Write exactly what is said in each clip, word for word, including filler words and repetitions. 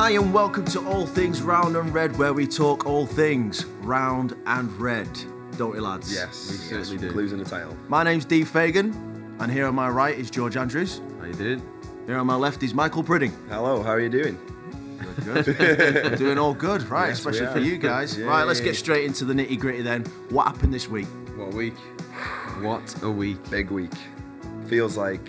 Hi and welcome to All Things Round and Red, where we talk all things round and red. Don't we, lads? Yes, we certainly yes, do. Clues in the title. My name's Dee Fagan, and here on my right is George Andrews. How you doing? Here on my left is Michael Pridding. Hello, how are you doing? Good, good. We're doing all good, right? Yes, Especially we for are. you guys. Yeah, right, let's yeah, get yeah. straight into the nitty gritty then. What happened this week? What a week. What a week. Big week. Feels like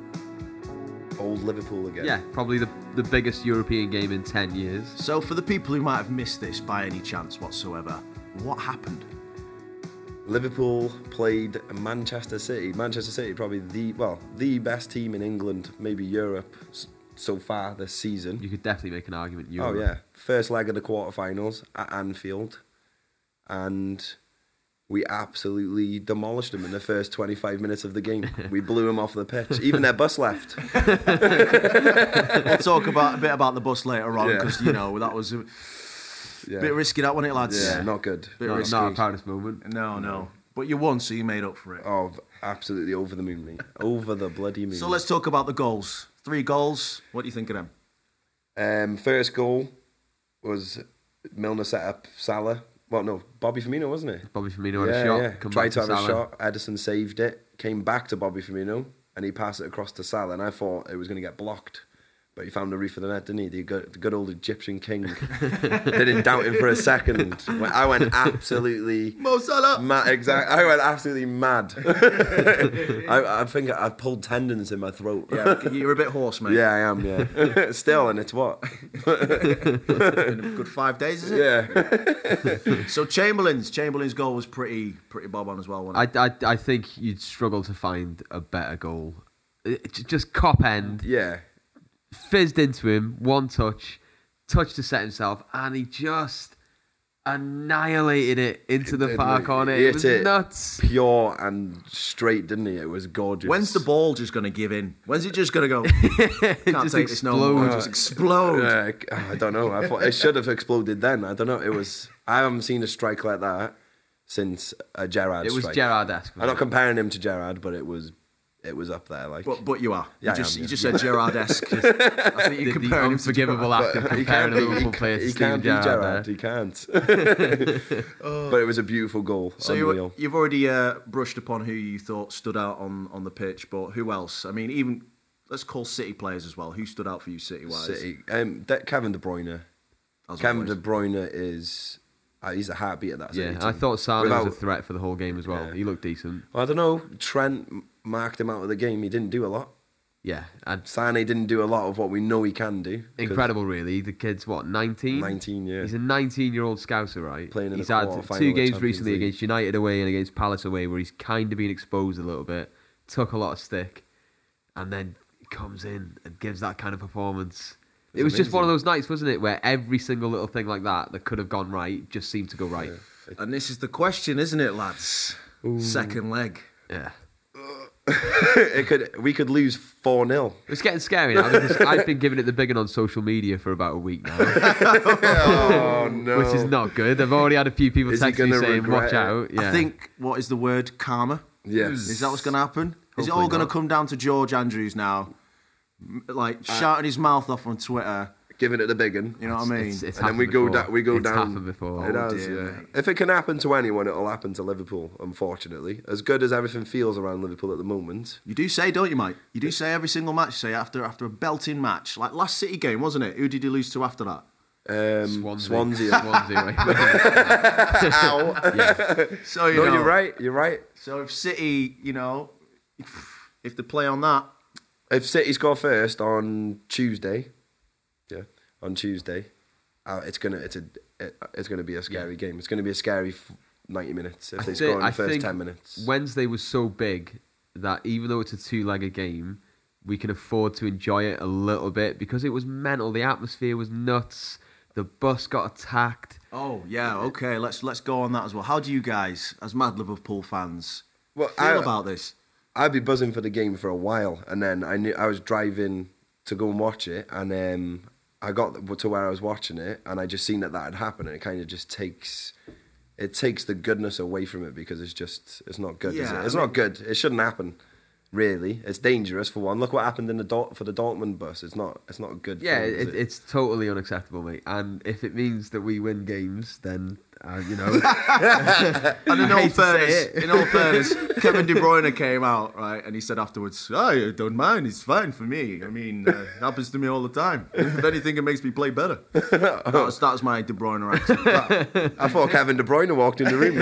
old Liverpool again. Yeah, probably the, the biggest European game in ten years. So, for the people who might have missed this by any chance whatsoever, what happened? Liverpool played Manchester City. Manchester City, probably the, well, the best team in England, maybe Europe, s- so far this season. You could definitely make an argument. Oh, Europe. yeah. First leg of the quarterfinals at Anfield. And we absolutely demolished them in the first twenty-five minutes of the game. We blew them off the pitch. Even their bus left. We'll talk about a bit about the bus later on, Yeah. because, you know, that was a Yeah, bit risky, that wasn't it, lads? yeah not good. Bit Not, risky. not a proudest moment. No, no. But you won, so you made up for it. Oh, absolutely over the moon, mate. Over the bloody moon. So let's talk about the goals. Three goals. What do you think of them? Um, first goal was Milner set up Salah. Well, no, Bobby Firmino, wasn't it? Bobby Firmino had yeah, a shot. yeah. Come Tried back to have Salah. a shot. Edison saved it. Came back to Bobby Firmino, and he passed it across to Salah. And I thought it was going to get blocked, but he found the roof of the net, didn't he? The good, the good old Egyptian king. Didn't doubt him for a second. I went absolutely Mo Salah. mad. Exactly. I went absolutely mad. I, I think I pulled tendons in my throat. Yeah, you're a bit hoarse, mate. Yeah, I am, yeah. Still, and it's what? Been a good five days, is it? Yeah. So Chamberlain's Chamberlain's goal was pretty pretty bob on as well, wasn't it? I, I, I think you'd struggle to find a better goal. It, j- just cop end, Yeah. fizzed into him, one touch, touch to set himself, and he just annihilated it into the It- far it- corner. he It hit was it nuts. Pure and straight, didn't he? It was gorgeous. When's the ball just going to give in? When's it just going to go? Can't Just take this no more. explode. Just explode. Yeah, I- I don't know. I thought it should have exploded then. I don't know. It was. I haven't seen a strike like that since a Gerrard It was strike. Gerrard-esque. I'm not comparing him to Gerrard, but it was. It was up there. Like. But but you are. Yeah, you I just am, you yeah. just said Gerrard-esque. I think the, you're the comparing him to unforgivable act of But he comparing can't a be. Liverpool He, player to he Steven can't be Gerrard Gerrard. there. He can't. But it was a beautiful goal. So you, Unreal. you've already uh, brushed upon who you thought stood out on, on the pitch, but who else? I mean, even let's call City players as well. Who stood out for you, City-wise? City. Um, De- Kevin De Bruyne. As Kevin always. De Bruyne is. Uh, he's a heartbeat of that. City Yeah, team. I thought Salah Without- was a threat for the whole game as well. Yeah. He looked decent. I don't know. Trent m- marked him out of the game. He didn't do a lot. Yeah, and Sane didn't do a lot of what we know he can do. 'cause incredible, really. The kid's what, nineteen? nineteen, yeah. He's a nineteen-year-old scouser, right? Playing in he's the had quarter-final two of games Champions recently League. against United away and against Palace away where he's kind of been exposed a little bit, took a lot of stick, and then comes in and gives that kind of performance. It's it was just one of amazing. those nights, wasn't it, where every single little thing like that that could have gone right just seemed to go right. And this is the question, isn't it, lads? Second leg. Yeah. it could. We could lose four nil. It's getting scary now because I've been giving it the big one on social media for about a week now, Oh no! which is not good. I've already had a few people Is he text me gonna saying, regret watch it? out. Yeah. I think, what is the word? Karma? Yes. Is that what's going to happen? Is it Hopefully all going to not. come down to George Andrews now? M- Like, shouting his mouth off on Twitter. Giving it the big one? You know what I mean? It's, it's And then we happened go before. down. We go it's down. happened before. It Oh, has, dear, yeah. mate. If it can happen to anyone, it'll happen to Liverpool. Unfortunately, as good as everything feels around Liverpool at the moment. You do say, don't you, Mike? You do say every single match, say, after after a belting match. Like last City game, wasn't it? Who did he lose to after that? Um, Swansea. Swansea. Swansea away. Ow. yeah. So, you No, know, you're right. You're right. So if City, you know, if they play on that, If City score first on Tuesday, yeah, on Tuesday, uh, it's gonna it's a it, it's gonna be a scary game. It's gonna be a scary f- ninety minutes if I they thi- score in the I first think ten minutes. Wednesday was so big that even though it's a two-legged game, we can afford to enjoy it a little bit because it was mental. The atmosphere was nuts. The bus got attacked. oh yeah, okay, let's let's go on that as well. How do you guys, as mad Liverpool fans, Well, feel I- about this? I'd be buzzing for the game for a while, and then I knew I was driving to go and watch it, and um, I got to where I was watching it, and I just seen that that had happened, and it kind of just takes it takes the goodness away from it because it's just it's not good. Is Yeah, it? It's I mean- not good. It shouldn't happen. really. It's dangerous for one. Look what happened in the Dort- for the Dortmund bus. It's not. It's not a good. Yeah, thing, is it, it? it's totally unacceptable, mate. And if it means that we win games, then uh, you know. And in I all hate to say fairness, it. in all fairness, Kevin De Bruyne came out, right, and he said afterwards, "Oh, I don't mind. It's fine for me. I mean, uh, it happens to me all the time. If anything, it makes me play better." That was, that was my De Bruyne accent. I thought Kevin De Bruyne walked in the room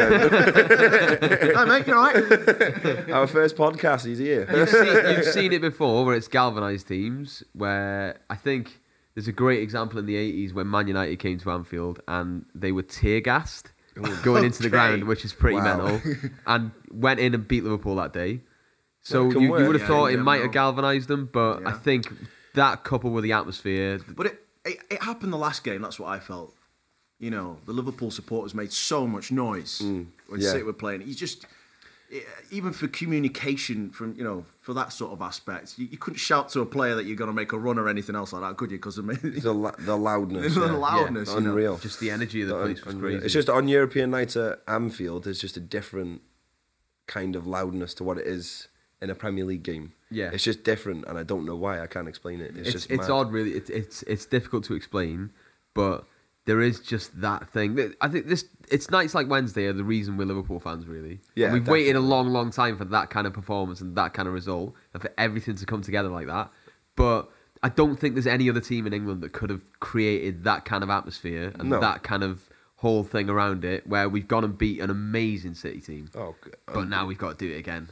then. Hey, mate, you all right? Our first podcast, he's here. You've seen, you've seen it before where it's galvanised teams, where I think there's a great example in the eighties when Man United came to Anfield and they were tear gassed going into the Okay. ground, which is pretty Wow. mental, and went in and beat Liverpool that day. So Well, it can you, you work. would have Yeah, thought you it never might know. have galvanised them, but I Yeah. think that coupled with the atmosphere, But it, it it happened the last game. That's what I felt. You know, the Liverpool supporters made so much noise when yeah. City were playing. You just it, even for communication, from you know, for that sort of aspect, you, you couldn't shout to a player that you're going to make a run or anything else like that, could you? Because of The, la- the loudness. the yeah. loudness, you know. Unreal. just the energy of the Un- place was unreal. crazy. It's just on European nights at Anfield, there's just a different kind of loudness to what it is in a Premier League game. Yeah. It's just different, and I don't know why. I can't explain it. It's, it's just it's mad. odd, really. It's it's it's difficult to explain, but there is just that thing. That- I think this it's nights like Wednesday are the reason we're Liverpool fans, really. Yeah, And we've waited a definitely. long, long time for that kind of performance and that kind of result, and for everything to come together like that. But I don't think there's any other team in England that could have created that kind of atmosphere and No. that kind of whole thing around it, where we've gone and beat an amazing City team. Oh, g- But now we've got to do it again.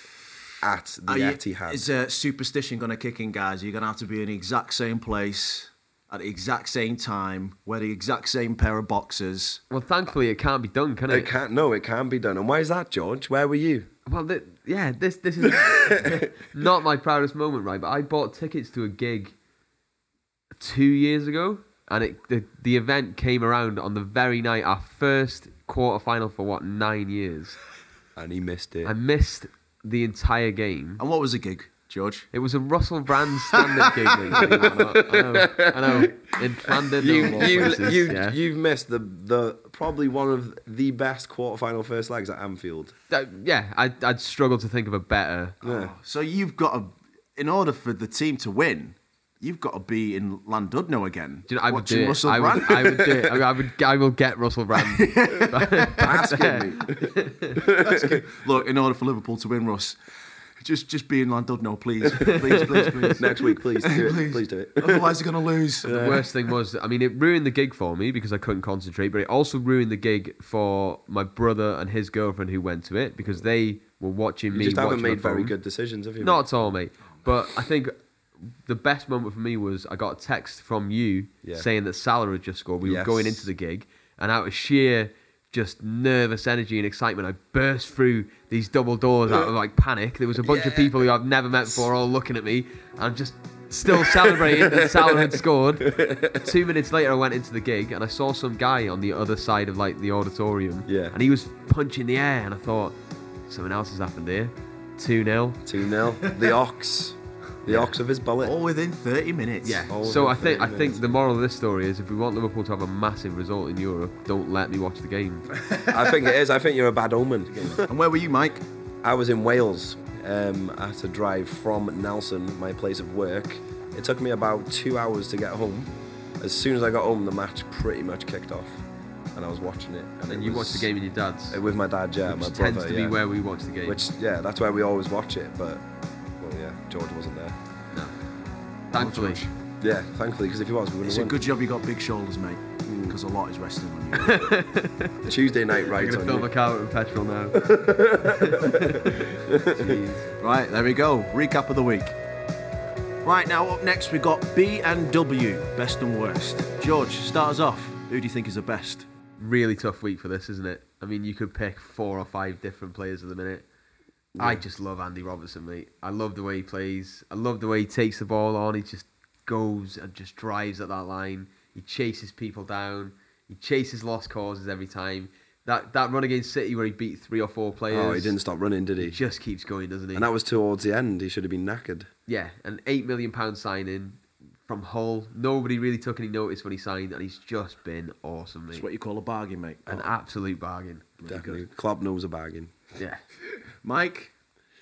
at the Are you- Etihad. Is uh, superstition going to kick in, guys? You're going to have to be in the exact same place at the exact same time, wear the exact same pair of boxers. Well, thankfully, it can't be done, can it? It can't. No, it can be done. And why is that, George? Where were you? Well, th- yeah, this this is not my proudest moment, right? But I bought tickets to a gig two years ago, and it the, the event came around on the very night, our first quarter final for what nine years. And he missed it. I missed the entire game. And what was the gig, George? It was a Russell Brand stand-up gig. Mate, believe it or not. I know, I know. In London, you, of all you, places, you, yeah. you've missed the the probably one of the best quarterfinal first legs at Anfield. That- yeah, I'd, I'd struggle to think of a better. Yeah. So you've got to, in order for the team to win, you've got to be in Landudno again. Do you know, I would watching do it. Russell I would, Brand. I would do it. I, I would. I will get Russell Brand. Asking me. Look, in order for Liverpool to win, Russ, just just be in Landudno, please, please, please, please. Next week, please do it. Please. Please, do it. Otherwise, they're going to lose. The worst thing was, I mean, it ruined the gig for me because I couldn't concentrate, but it also ruined the gig for my brother and his girlfriend who went to it because they were watching You me. just haven't watch my made very phone. good decisions, have you? Not at all, mate. But I think the best moment for me was I got a text from you Yeah. saying that Salah had just scored. We Yes. were going into the gig, and out of sheer just nervous energy and excitement, I burst through these double doors out of like panic. There was a bunch of people who I've never met before all looking at me, and I'm just still celebrating that Salah had scored. Two minutes later, I went into the gig, and I saw some guy on the other side of like the auditorium, Yeah. and he was punching the air, and I thought something else has happened here. two nil. two nil. The ox. The ox of his bullet. All within thirty minutes. Yeah. All So I within think I thirty think minutes. the moral of this story is if we want Liverpool to have a massive result in Europe, don't let me watch the game. I think it is. I think you're a bad omen. And where were you, Mike? I was in Wales. Um, I had to drive from Nelson, my place of work. It took me about two hours to get home. As soon as I got home, the match pretty much kicked off, and I was watching it. And And it you was- watch the game with your dad's, uh, with my dad, yeah, which my tends brother, to yeah. be where we watch the game. Which, yeah, that's where we always watch it. But well, yeah, George wasn't there. no. Thankfully. Yeah, thankfully, because if he was, we would It's have a won. good job you got big shoulders, mate, because a lot is resting on you. Tuesday night I'm rides going to on fill my you. car with petrol now. Jeez. Right, there we go. Recap of the week. Right, now up next we got B and W, best and worst. George, start us off. Who do you think is the best? Really tough week for this, isn't it? I mean, you could pick four or five different players at the minute. I just love Andy Robertson, mate. I love the way he plays. I love the way he takes the ball on. He just goes and just drives at that line. He chases people down. He chases lost causes every time. That that run against City where he beat three or four players. Oh, he didn't stop running, did He he? just keeps going, doesn't he? And that was towards the end. He should have been knackered. Yeah, an eight million pound signing from Hull. Nobody really took any notice when he signed, and he's just been awesome, It's mate. what you call a bargain, mate. An absolute bargain. Definitely. Klopp knows a bargain. Yeah. Mike?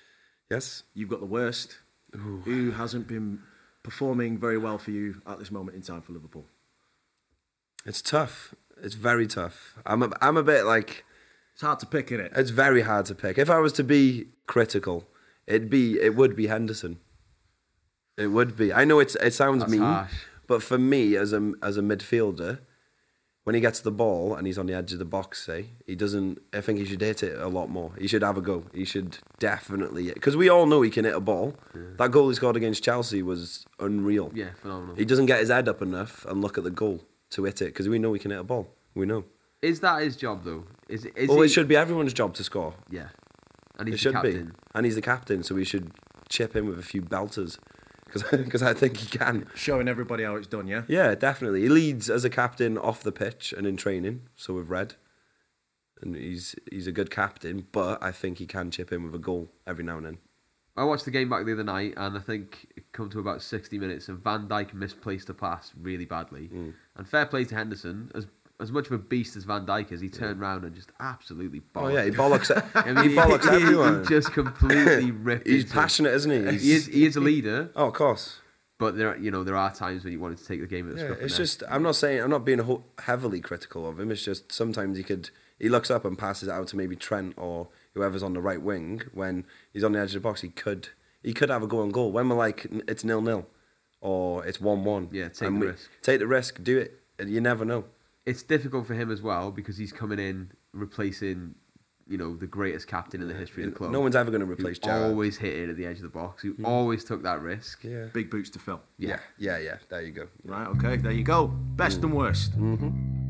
Yes. You've got the worst. Ooh. Who hasn't been performing very well for you at this moment in time for Liverpool? It's tough. It's very tough. I'm a, I'm a bit like... It's hard to pick, innit? It's very hard to pick. If I was to be critical, it'd be it would be Henderson. It would be. I know it's it sounds That's mean, harsh. but for me as a as a midfielder, when he gets the ball and he's on the edge of the box, say he doesn't. I think he should hit it a lot more. He should have a go. He should definitely, because we all know he can hit a ball. Yeah. That goal he scored against Chelsea was unreal. Yeah, phenomenal. He doesn't get his head up enough and look at the goal to hit it because we know he can hit a ball. We know. Is that his job though? Is is well, he... it should be everyone's job to score. Yeah, and he's it the should captain. be, and he's the captain, so we should chip in with a few belters, because I think he can. Showing everybody how it's done, yeah? Yeah, definitely. He leads as a captain off the pitch and in training, so we've read. And he's he's a good captain, but I think he can chip in with a goal every now and then. I watched the game back the other night, and I think it come to about sixty minutes, and Van Dijk misplaced a pass really badly. Mm. And fair play to Henderson, as as much of a beast as Van Dijk is, he turned yeah. round and just absolutely bollocks. Oh yeah, he bollocks. I mean, he bollocks he, everyone. He just completely ripped. He's passionate, isn't he? He's... He is. He is a leader. Oh, of course. But there, are, you know, there are times when you wanted to take the game at the yeah, scruff. It's just, I'm not saying, I'm not being ho- heavily critical of him. It's just sometimes he could, he looks up and passes it out to maybe Trent or whoever's on the right wing. When he's on the edge of the box, he could, he could have a go on goal. When we're like, it's nil nil, or it's one one. Yeah, take the risk. Take the risk. Do it. You never know. It's difficult for him as well because he's coming in replacing, you know, the greatest captain in the history of the club. No one's ever going to replace Gerrard. Always hit it at the edge of the box. Who mm. always took that risk. Yeah. Big boots to fill. Yeah, yeah, yeah. There you go. Right, okay, there you go. Best mm. and worst. Mm-hmm.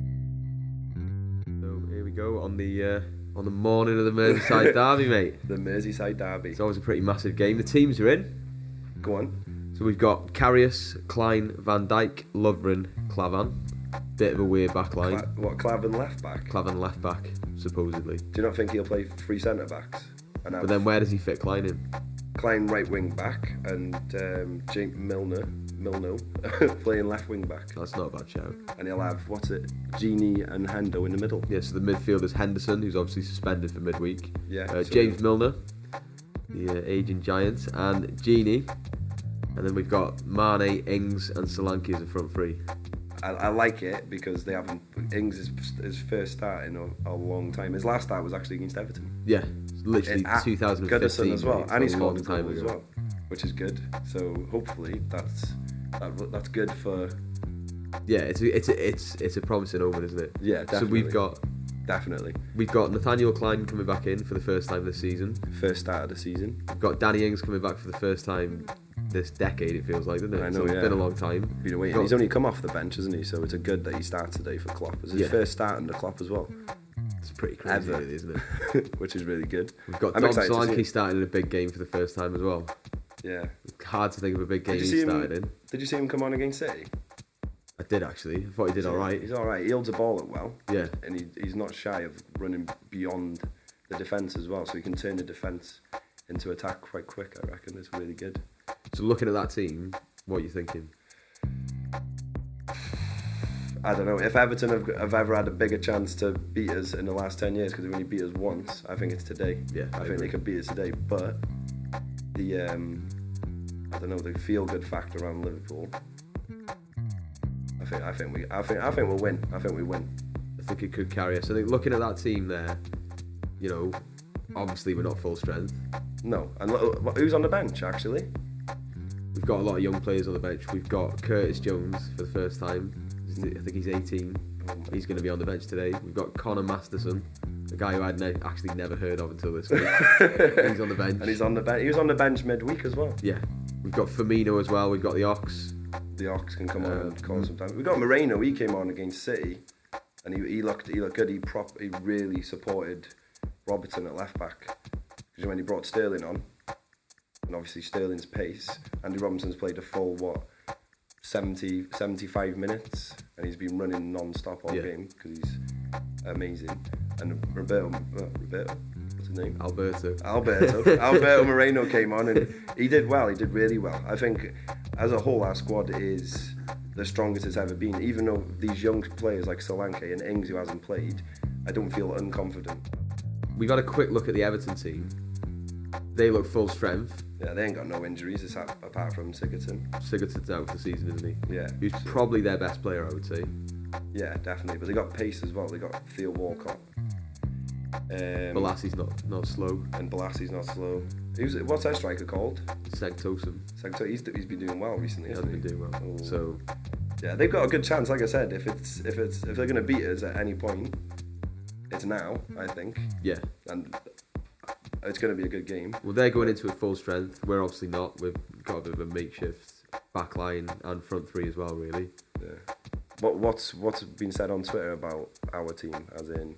So here we go on the uh, on the morning of the Merseyside derby, mate. The Merseyside derby. It's always a pretty massive game. The teams are in. Go on. So we've got Karius, Klein, Van Dijk, Lovren, Klavan. Bit of a weird back line. Cla- what, Klavan left back? Klavan left back, supposedly. Do you not think he'll play three centre backs? And but then where does he fit Klein in? Klein right wing back and um, Jake Milner, Milno playing left wing back. That's not a bad shout. And he'll have, what's it, Genie and Hendo in the middle. Yeah, so the midfield is Henderson, who's obviously suspended for midweek. Yeah. Uh, so James Milner, the uh, aging giant, and Genie. And then we've got Mane, Ings, and Solanke as a front three. I, I like it because they haven't. Ings is his first start in a, a long time. His last start was actually against Everton. Yeah, literally it, two thousand fifteen. Goodison as well, and he scored a goal ago. as well, which is good. So hopefully that's that, that's good for. Yeah, it's a, it's a, it's it's a promising omen, isn't it? Yeah, definitely. So we've got definitely we've got Nathaniel Klein coming back in for the first time this season. First start of the season. We've got Danny Ings coming back for the first time this decade, it feels like, doesn't it? I know, so it's yeah. been a long time. Been waiting. He's only come off the bench, hasn't he? So it's a good that he starts today for Klopp. It's his yeah. first start under Klopp as well. It's pretty crazy, Ever. really, isn't it? Which is really good. We've got I'm Dom Solanke starting in a big game for the first time as well. Yeah. Hard to think of a big game Did he you see started him, in. Did you see him come on against City? I did actually. I thought he did all right. He's all right. He holds the ball up well. Yeah. And he, he's not shy of running beyond the defence as well. So he can turn the defence into attack quite quick, I reckon. It's really good. So looking at that team, what are you thinking? I don't know. If Everton have, have ever had a bigger chance to beat us in the last ten years, because they've only beat us once, I think it's today. Yeah, I, I think agree. they could beat us today. But the, um, I don't know, the feel-good factor around Liverpool, I think, I think we, I think, I think we'll win. I think we win. I think it could carry us. I think looking at that team there, you know, obviously we're not full strength. No. And look, who's on the bench, actually? We've got a lot of young players on the bench. We've got Curtis Jones for the first time. I think he's eighteen. He's going to be on the bench today. We've got Connor Masterson, a guy who I'd ne- actually never heard of until this week. He's on the bench. And he's on the bench. He was on the bench midweek as well. Yeah. We've got Firmino as well. We've got the Ox. The Ox can come Uh, on and cause some time. We've got Moreno. He came on against City, and he, he looked he looked good. He prop he really supported Robertson at left back. Because when he brought Sterling on, and obviously Sterling's pace, Andy Robinson's played a full what seventy, seventy-five minutes, and he's been running non-stop all Yeah. game because he's amazing. And Roberto, uh, Roberto, what's his name? Alberto. Alberto. Alberto Moreno came on and he did well. He did really well. I think as a whole our squad is the strongest it's ever been. Even though these young players like Solanke and Ings who hasn't played, I don't feel unconfident. We've had a quick look at the Everton team. They look full strength. Yeah, they ain't got no injuries it's a- apart from Sigurdsson. Sigurdsson's out for the season, isn't he? Yeah. He's probably their best player, I would say. Yeah, definitely. But they got pace as well. They got Theo Walcott. Um, Bolassi's not not slow. and Bolassi's not slow. Who's what's their striker called? Segtosum. So he's he's been doing well recently. He has hasn't been doing well. Oh. So Yeah, they've got a good chance. Like I said, if it's if it's if they're gonna beat us at any point, it's now. I think, yeah. and it's gonna be a good game. Well, they're going into it full strength. We're obviously not. We've got a bit of a makeshift back line and front three as well, really. Yeah. What what's what's been said on Twitter about our team? As in,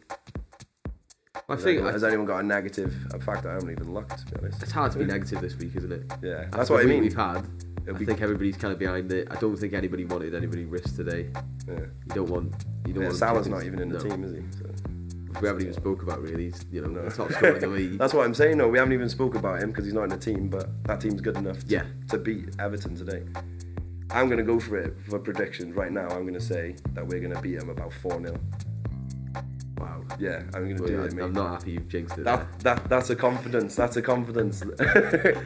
I has, think anyone, I, has anyone got a negative? In fact, I haven't even looked, to be honest. it's hard to be negative this week, isn't it? Yeah, After that's the what I week mean. We've had. It'll I be- think everybody's kind of behind it. I don't think anybody wanted anybody risk today. Yeah. You don't want. You don't Yeah, want. Salah's chickens- not even in the no. team, is he? So. We haven't even spoke about really. He's, you know, No. the top scorer in the league. That's what I'm saying. No, we haven't even spoke about him because he's not in the team. But that team's good enough to, Yeah. to beat Everton today. I'm gonna go for it for predictions right now. I'm gonna say that we're gonna beat them about four nil. Wow. Yeah, I'm gonna Well, do I, it, mate. I'm not happy you've jinxed it. That that that's a confidence. That's a confidence. there.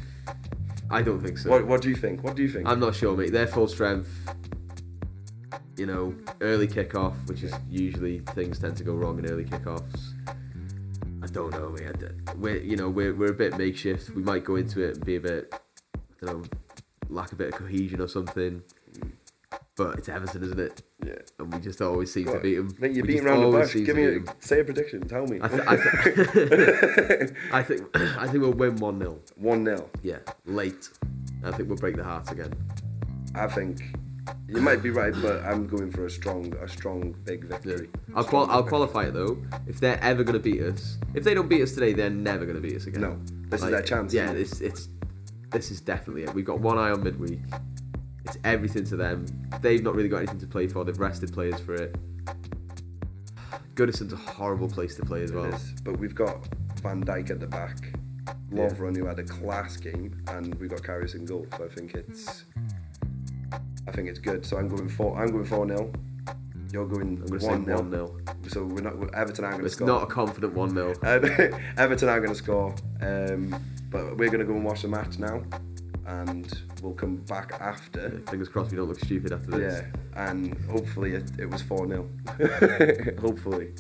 I don't think so. what what do you think? What do you think? I'm not sure, mate. They're full strength. You know, early kickoff, which is usually things tend to go wrong in early kickoffs. I don't know, mate. I d- We're, you know, we're we're a bit makeshift. We might go into it and be a bit, I don't know, lack a bit of cohesion or something. But it's Everton, isn't it? yeah. And we just always seem Go to on. beat them. Mate, you're We beating just around the always bush. seem Give to me beat a 'em. say a prediction. Tell me. I, th- I, th- I think I think we'll win one nil. One nil. Yeah, late. I think we'll break the hearts again. I think you might be right, but I'm going for a strong, a strong, big Yeah. victory. I'll, qual- I'll qualify it though. If they're ever going to beat us, if they don't beat us today, they're never going to beat us again. No, this is their chance, Yeah, isn't it? it's it's this is definitely it. We've got one eye on midweek. It's everything to them. They've not really got anything to play for. They've rested players for it. Goodison's a horrible place to play as well. It is. But we've got Van Dijk at the back, Yeah. Lovren who had a class game, and we've got Karius in goal. So I think it's, I think it's good. So I'm going four. I'm going four nil. You're going I'm going to say one nil. one nil. So we're not. Everton aren't going to It's score. not a confident one nil. Everton aren't going to score. Um, but we're going to go and watch the match now, and we'll come back after. Fingers crossed we don't look stupid after this. Yeah, and hopefully it, it was four nil. Hopefully.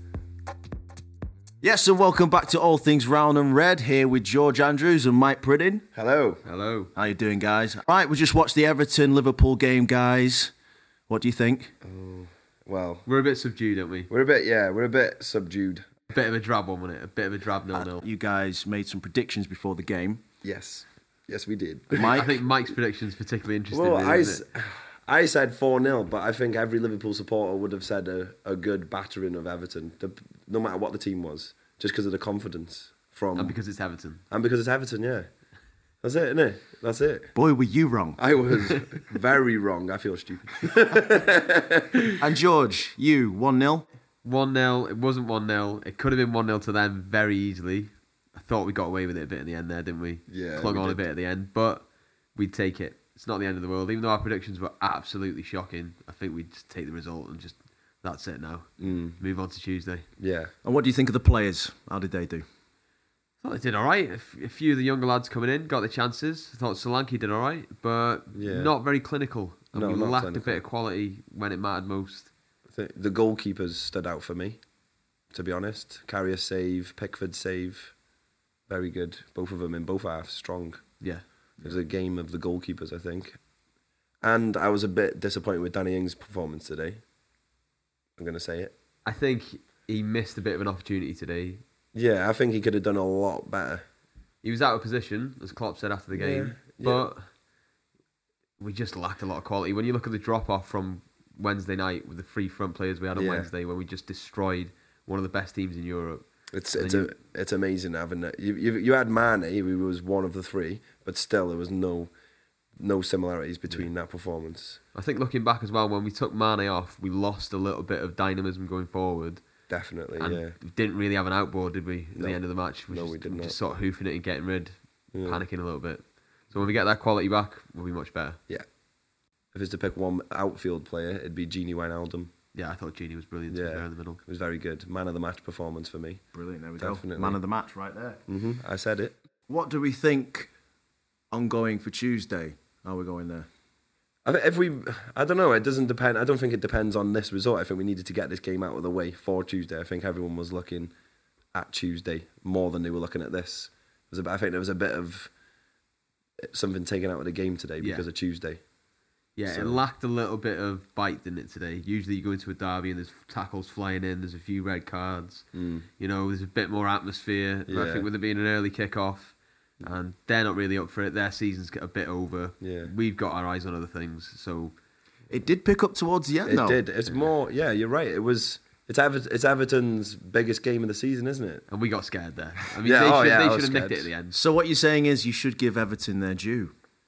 Yes, and welcome back to All Things Round and Red, here with George Andrews and Mike Priddin. Hello. Hello. How you doing, guys? Right, we just watched the Everton-Liverpool game, guys. What do you think? Well, We're a bit subdued, aren't we? we're a bit, yeah, we're a bit subdued. A bit of a drab one, wasn't it? A bit of a drab nil nil. You guys made some predictions before the game. Yes. Yes, we did. Mike? I think Mike's prediction's particularly interesting. Well, I, really, s- isn't it? I said four nil, but I think every Liverpool supporter would have said a, a good battering of Everton, the, no matter what the team was, just because of the confidence from... And because it's Everton. and because it's Everton, yeah. That's it, isn't it? That's it. Boy, were you wrong. I was very wrong. I feel stupid. And George, you, one nil. one nil. It wasn't one nil. It could have been one nil to them very easily. I thought we got away with it a bit in the end there, didn't we? Yeah, Clung we on a did. bit at the end, but we'd take it. It's not the end of the world. Even though our predictions were absolutely shocking, I think we'd just take the result and just, that's it now. Mm, Move on to Tuesday. yeah. And what do you think of the players? How did they do? I thought they did all right. A f- a few of the younger lads coming in got the chances. I thought Solanke did all right, but Yeah. not very clinical. And No, we not lacked clinical. a bit of quality when it mattered most. I think the goalkeepers stood out for me, to be honest. Carrier save, Pickford save. Very good. Both of them in both halves, strong. Yeah. It was a game of the goalkeepers, I think. And I was a bit disappointed with Danny Ings' performance today. I'm going to say it. I think he missed a bit of an opportunity today. Yeah, I think he could have done a lot better. He was out of position, as Klopp said after the game, Yeah, but we just lacked a lot of quality. When you look at the drop-off from Wednesday night with the three front players we had on Yeah. Wednesday, where we just destroyed one of the best teams in Europe. It's And it's then a, it's amazing having that. You, you you had Mane, who was one of the three, but still there was no no similarities between that performance. I think looking back as well, when we took Mane off, we lost a little bit of dynamism going forward. Definitely, And yeah. we didn't really have an outboard, did we, at No. the end of the match? We No, just, we did were not. just sort of hoofing it and getting rid, Yeah. panicking a little bit. So when we get that quality back, we'll be much better. Yeah. If it's to pick one outfield player, it'd be Gini Wijnaldum. Yeah, I thought Gini was brilliant to be Yeah. fair in the middle. It was very good. Man of the match performance for me. Brilliant, there we Definitely. go. Man of the match right there. hmm I said it. what do we think ongoing for Tuesday? How are we going there? I think if we, I don't know. It doesn't depend. I don't think it depends on this result. I think we needed to get this game out of the way for Tuesday. I think everyone was looking at Tuesday more than they were looking at this. It was a, I think there was a bit of something taken out of the game today because Yeah. of Tuesday. Yeah, So- it lacked a little bit of bite, didn't it, today? Usually you go into a derby and there's tackles flying in, there's a few red cards. Mm. You know, there's a bit more atmosphere. I Yeah. think with it being an early kick-off, and they're not really up for it. Their season's a bit over. Yeah. We've got our eyes on other things, so... It did pick up towards the end, It though. did. It's more. Yeah, you're right. It was. It's Ever- It's Everton's biggest game of the season, isn't it? And we got scared there. I mean, Yeah, they oh, should, yeah, they I was should have nicked scared. it at the end. So what you're saying is you should give Everton their due.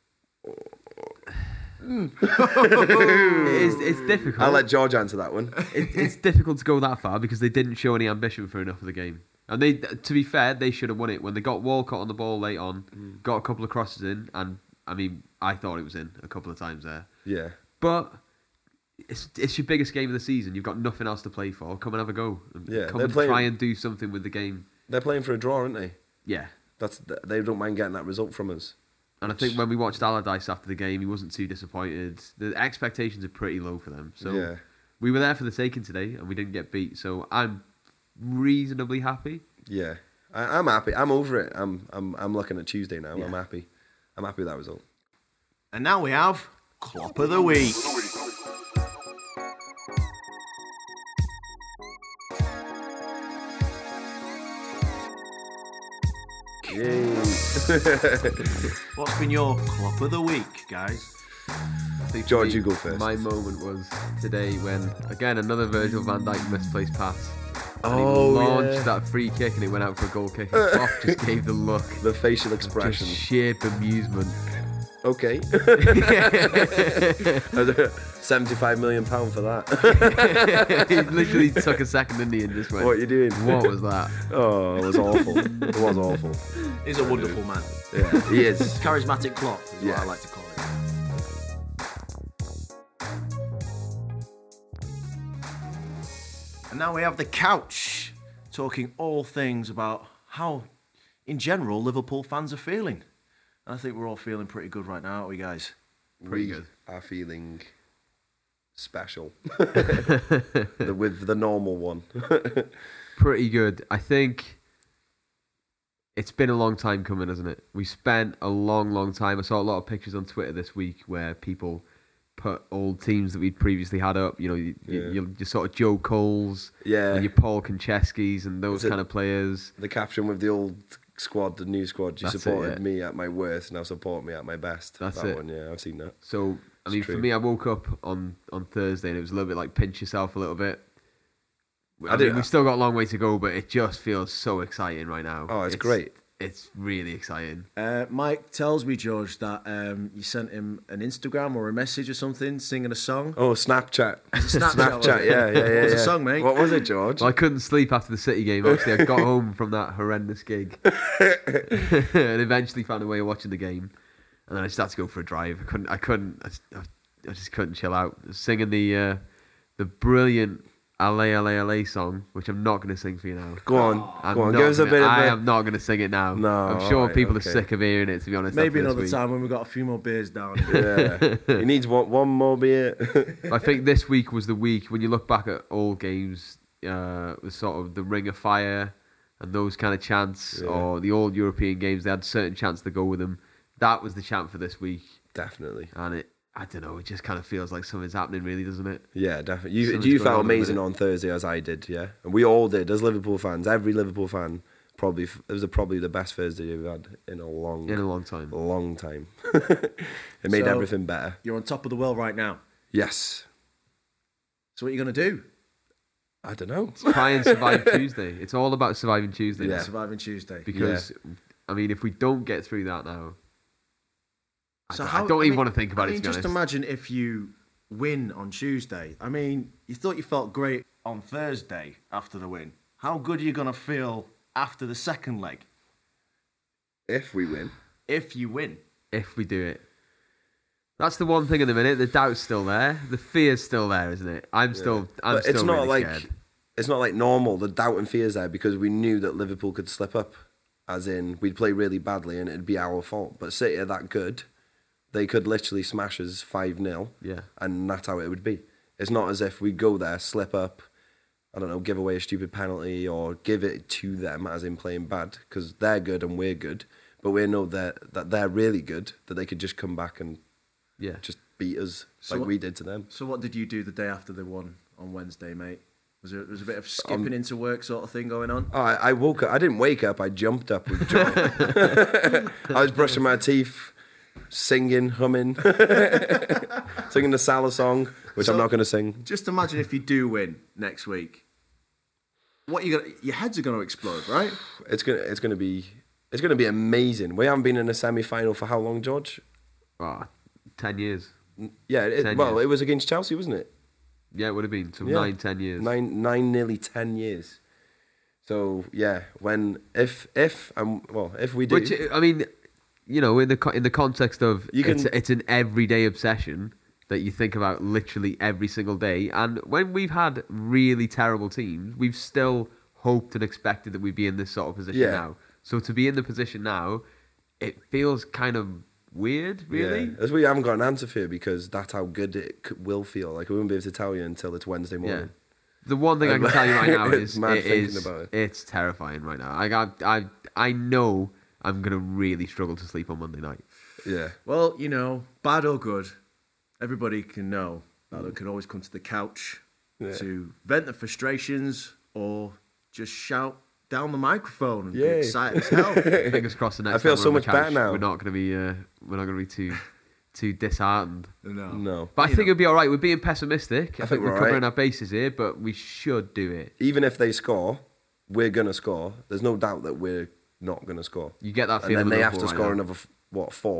It's, it's difficult. I'll let George answer that one. it, it's difficult to go that far because they didn't show any ambition for enough of the game. And they, to be fair, they should have won it when they got Walcott on the ball late on, Mm. got a couple of crosses in, and I mean, I thought it was in a couple of times there. Yeah. But it's it's your biggest game of the season. You've got nothing else to play for. Come and have a go. And Yeah, come they're and playing- try and do something with the game. They're playing for a draw, aren't they? Yeah. That's they don't mind getting that result from us. And I think when we watched Allardyce after the game, he wasn't too disappointed. The expectations are pretty low for them. So Yeah. we were there for the taking today, and we didn't get beat. So I'm reasonably happy. Yeah. I, I'm happy. I'm over it. I'm I'm I'm looking at Tuesday now. Yeah. I'm happy. I'm happy with that result. And now we have Klopp of the Week. Yay. What's been your Klopp of the Week, guys? I think for George, me, you go first. My moment was today when, again, another Virgil van Dijk misplaced pass. And Oh, he launched yeah. that free kick and it went out for a goal kick. And Klopp just gave the look. The facial Just expression. sheer bemusement. Okay. Seventy-five million pound for that. He literally took a second, didn't he, and just went, What are you doing? what was that? Oh, it was awful. It was awful. He's a wonderful man. Yeah, he is. Charismatic Klopp is Yeah. what I like to call it. And now we have the couch, talking all things about how, in general, Liverpool fans are feeling. And I think we're all feeling pretty good right now, aren't we, guys? Pretty we good. are feeling special the, with the normal one. Pretty good. I think it's been a long time coming, hasn't it? We spent a long, long time. I saw a lot of pictures on Twitter this week where people put old teams that we'd previously had up. You know, you, Yeah. you, your sort of Joe Coles, Yeah. and your Paul Koncheskis and those Is it- kind of players. The caption with the old squad, the new squad. You That's it, supported yeah. me at my worst, now support me at my best. That's that it. one, yeah, I've seen that. So, I It's mean, true. for me, I woke up on, on Thursday and it was a little bit like pinch yourself a little bit. I, I mean, did- we've still got a long way to go, but it just feels so exciting right now. Oh, it's great. It's really exciting. Uh, Mike tells me, George, that um, you sent him an Instagram or a message or something, singing a song. Oh, Snapchat. Snapchat, was it? yeah, yeah, yeah. What's the yeah. song, mate? What was it, George? Well, I couldn't sleep after the City game. Actually, I got home from that horrendous gig and eventually found a way of watching the game. And then I started to go for a drive. I couldn't. I couldn't. I, just- I just couldn't chill out. I was singing the uh, the brilliant "Ale Ale Ale" song, which I'm not going to sing for you now. Go on, I'm go on. not Give us a gonna- bit of I a... am not going to sing it now. No, I'm sure alright, people okay. are sick of hearing it. To be honest, Maybe after this another week. time when we've got a few more beers down. Yeah. He needs one, one more beer. I think this week was the week when you look back at all games, uh, was sort of the Ring of Fire and those kind of chants, Yeah. or the old European games. They had certain chants to go with them. That was the chant for this week, Definitely. and it. I don't know. It just kind of feels like something's happening, really, doesn't it? Yeah, definitely. You, Something's you going felt on at the amazing minute. on Thursday as I did, yeah? And we all did, as Liverpool fans. Every Liverpool fan probably... It was a, probably the best Thursday we've had in a long, In a long time. long time. It made So- everything better. You're on top of the world right now. Yes. So what are you going to do? I don't know. Try and survive Tuesday. It's all about surviving Tuesday. Yeah. Surviving Tuesday. Because, I mean, if we don't get through that now, I So don't, how- I don't I even mean- want to think about I it, mean, to be just honest. imagine if you win on Tuesday. I mean, you thought you felt great on Thursday after the win. How good are you going to feel after the second leg If we win. if you win? If we do it. That's the one thing in the minute. The doubt's still there. The fear's still there, isn't it? I'm still, I'm But still it's not really like... scared. It's not like normal. The doubt and fear's there because we knew that Liverpool could slip up. as in we'd play really badly and it'd be our fault. But City are that good, they could literally smash us five nil, Yeah. and that's how it would be. It's not as if we go there, slip up, I don't know, give away a stupid penalty or give it to them, as in playing bad, because they're good and we're good. But we know that that they're really good, that they could just come back and Yeah. just beat us So like what- we did to them. So what did you do the day after they won on Wednesday, mate? Was there, was there a bit of skipping Um, into work sort of thing going on? Oh, I, I woke up. I didn't wake up. I jumped up with joy. I was brushing my teeth, singing, humming, singing the Salah song, which So- I'm not going to sing. Just imagine if you do win next week. What you gonna? Your heads are going to explode, right? It's gonna. It's gonna be. It's gonna be amazing. We haven't been in a semi-final for how long, George? Oh, ten years. Yeah. It, Ten well, years. it was against Chelsea, wasn't it? Yeah, it would have been. So Yeah. nine, ten years. Nine, nine, nearly ten years. So yeah, when if if um well if we do, Which, I mean, you know, in the co- in the context of You it's, can- it's an everyday obsession that you think about literally every single day. And when we've had really terrible teams, we've still hoped and expected that we'd be in this sort of position Yeah. now. So to be in the position now, it feels kind of weird, really. Yeah. As we haven't got an answer for you because that's how good it c- will feel. Like we won't be able to tell you until it's Wednesday Yeah. morning. The one thing I can tell you right now It's is mad it thinking is about it. it's terrifying right now. I got I I know I'm gonna really struggle to sleep on Monday night. Yeah. Well, you know, bad or good, everybody can know that they can always come to the couch Yeah. to vent their frustrations or just shout down the microphone and be Yay. excited as hell. Fingers crossed. The next I feel time we're so on the much better couch, now. We're not gonna be uh, we're not gonna be too too disheartened. no. No. But I You think know. it'll be all right. We're being pessimistic. I, I think think we're we're covering all our bases here, but we should do it. Even if they score, we're gonna score. There's no doubt that we're not gonna score. You get that And feeling. then they with have to Liverpool score right now. another f- what four.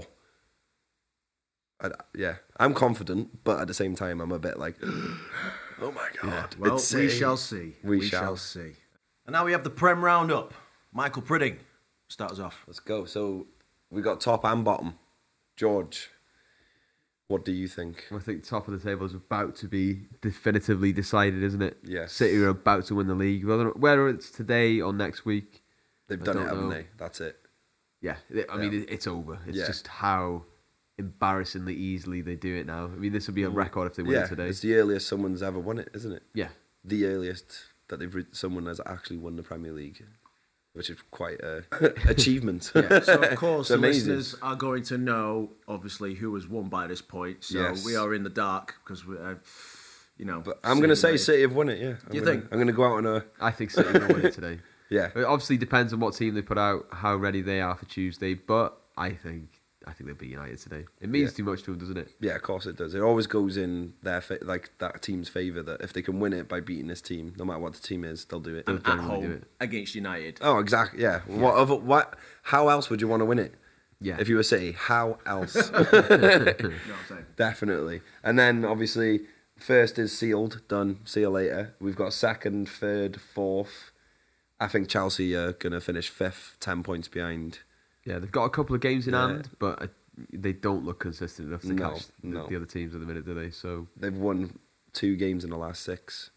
I, yeah, I'm confident, but at the same time, I'm a bit like, oh my god. Well, it's we City. shall see. We shall. shall. see. And now we have the Prem Roundup. Michael Pridding, start us off. Let's go. So we got top and bottom. George, what do you think? I think top of the table is about to be definitively decided, isn't it? Yes. City are about to win the league, whether whether it's today or next week. They've I done it, don't haven't know. they? That's it. Yeah, it- I mean Yeah. it- it's over. It's Yeah. just how embarrassingly easily they do it now. I mean, this would be a record if they win Yeah, it today. it's the earliest someone's ever won it, isn't it? Yeah, The earliest that they've re- someone has actually won the Premier League, which is quite a achievement. Yeah, so of course It's the amazing. listeners are going to know, obviously, who has won by this point. So Yes. we are in the dark because we, uh, you know. But I'm going to say City. City have won it. Yeah. I'm You gonna, think? I'm going to go out on a I think City will win it today. yeah. It obviously depends on what team they put out, how ready they are for Tuesday, but I think I think they'll beat United today. It means Yeah. too much to them, doesn't it? Yeah, of course it does. It always goes in their fa- like that team's favour that if they can win it by beating this team, no matter what the team is, they'll do it. They'll At generally do home it. against United. Oh, exactly. Yeah. What other what? How else would you want to win it? Yeah. If you were City, how else? You know what I'm saying? Definitely. And then obviously, first is sealed, done. See you later. We've got second, third, fourth. I think Chelsea are gonna finish fifth, ten points behind. Yeah, they've got a couple of games in Yeah. hand, but uh, they don't look consistent enough to No, catch the, no. the other teams at the minute, do they? So They've won two games in the last six.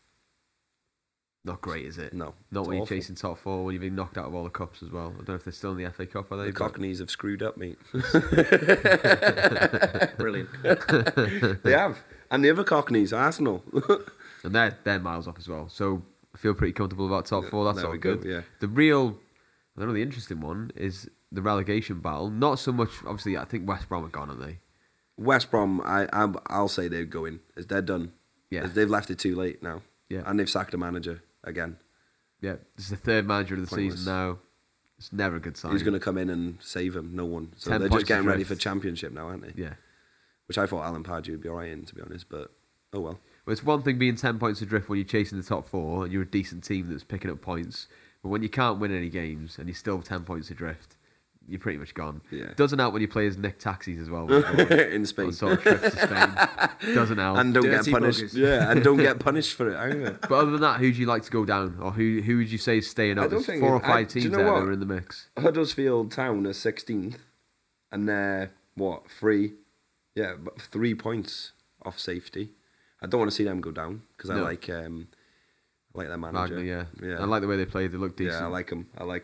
not great, is it? No, Not it's when you're awful. chasing top four, when you've been knocked out of all the cups as well. I don't know if they're still in the F A Cup, are they? The But- Cockneys have screwed up, mate. Brilliant. They have. And the other Cockneys, Arsenal. and they're they're miles off as well. So I feel pretty comfortable about top four. That's There all we go, good. yeah. The real, I don't know, the interesting one is the relegation battle. Not so much, obviously. I think West Brom are gone, aren't they? West Brom, I, I, I'll say they're going. They're done. Yeah. They've left it too late now. Yeah. And they've sacked a manager again. Yeah, this is the third manager of the Pointless. season now. It's never a good sign. Who's going to come in and save them? No one. So Ten they're points just getting ready for adrift. championship now, aren't they? Yeah. Which I thought Alan Pardew would be all right in, to be honest. But, oh well. Well, it's one thing being ten points adrift when you're chasing the top four and you're a decent team that's picking up points. But when you can't win any games and you're still ten points adrift, you're pretty much gone. Yeah. Doesn't help when you play as Nick Taxis as well. In Spain. On sort of trips to Spain. Doesn't help. And don't Dirty get punished. buggers. Yeah, and don't get punished for it either. But other than that, who do you like to go down? Or who who would you say is staying I up? don't There's think four it- or five I- do you teams know there that what? are in the mix. Huddersfield Town are sixteenth, and they're what three? Yeah, but three points off safety. I don't want to see them go down because I No. like um, I like their manager. Wagner, yeah. yeah, I like the way they play. They look decent. yeah, I like them. I like them.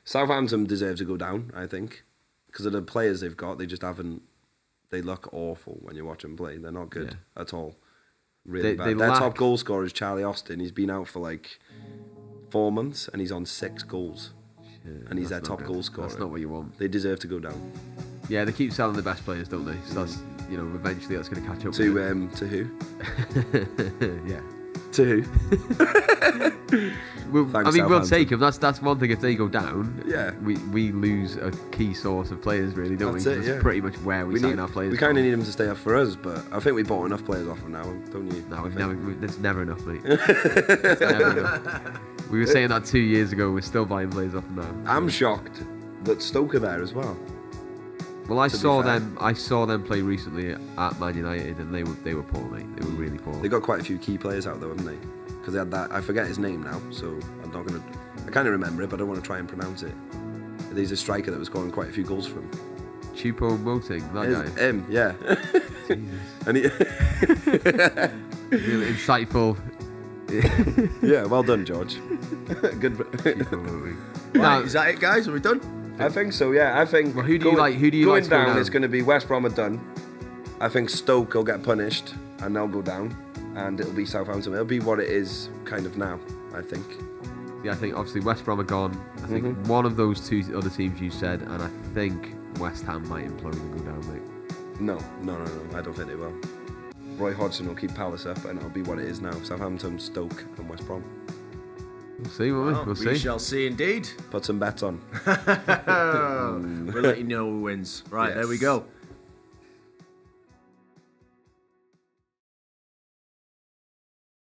Southampton deserve to go down, I think, because of the players they've got. They just haven't. They look awful when you watch them play. They're not good yeah. at all. Really they, bad. they Their lack... top goal scorer is Charlie Austin. He's been out for like four months and he's on six goals. Shit, and he's their top good. goal scorer. That's not what you want. They deserve to go down. Yeah, they keep selling the best players, don't they? So that's, you know, eventually that's going to catch up. To with um, to who? yeah. To who? We'll, I mean, we'll take them. That's that's one thing. If they go down, yeah, we, we lose a key source of players, really, don't that's we? It, that's yeah. pretty much where we, we sign need, our players. We kind of need them to stay up for us, but I think we bought enough players off them now, don't you? No, we've never. We, there's never enough, mate. never enough. We were saying that two years ago. We're still buying players off them now. I'm shocked that Stoke are there as well. Well, I saw them. I saw them play recently at Man United, and they were they were poor, mate. They were really poor. They got quite a few key players out there, haven't they? Because they had that. I forget his name now, so I'm not gonna. I kind of remember it, but I don't want to try and pronounce it. There's a striker that was scoring quite a few goals for him. Choupo-Moting, that guy. Him, yeah. Jesus. And he really insightful. Yeah, well done, George. Good. Right, now, is that it, guys? Are we done? I think so. Yeah, I think. Well, who do you going, like? Who do you going like down? Go down? It's going to be West Brom are done. I think Stoke will get punished and they'll go down, and it'll be Southampton. It'll be what it is, kind of now. I think. Yeah, I think obviously West Brom are gone. I think mm-hmm. one of those two other teams you said, and I think West Ham might implode and go down, mate. No, no, no, no. I don't think they will. Roy Hodgson will keep Palace up, and it'll be what it is now: Southampton, Stoke, and West Brom. We'll see, won't we? Well, we'll we see. shall see indeed. Put some bets on. We'll let you know who wins. Right, yes. there we go.